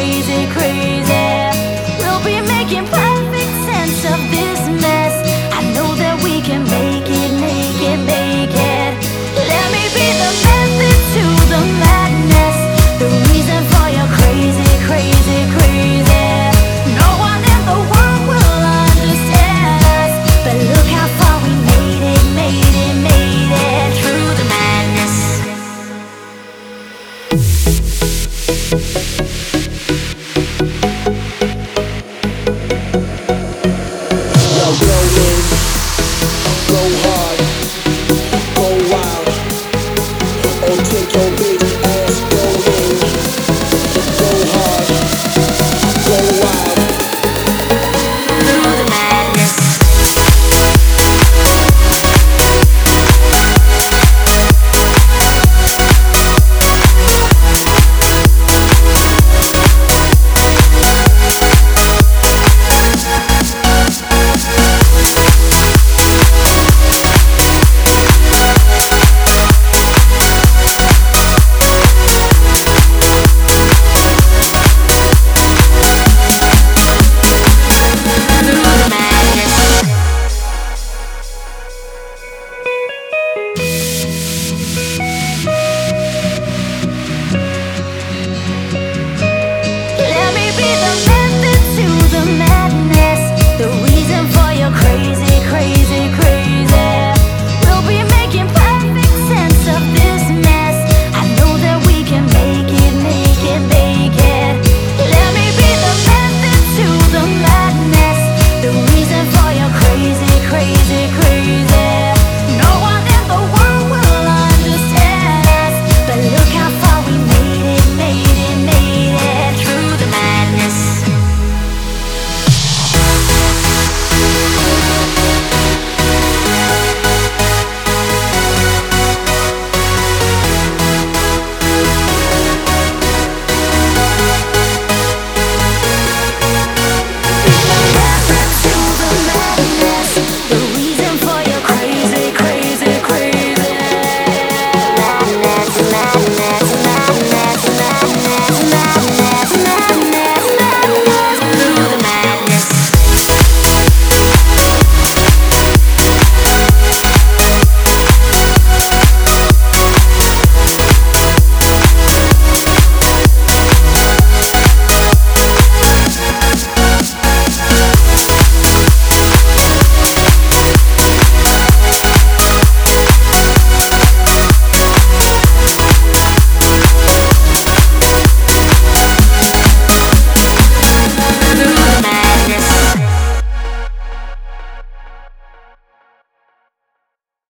crazy, crazy. We'll be making perfect sense of this mess. I know that we can make it, make it, make it. Let me be the method to the madness, the reason for your crazy, crazy, crazy. No one in the world will understand us, but look how far we made it, made it, made it through the madness. Yo, go in, go hard, go wild, or take your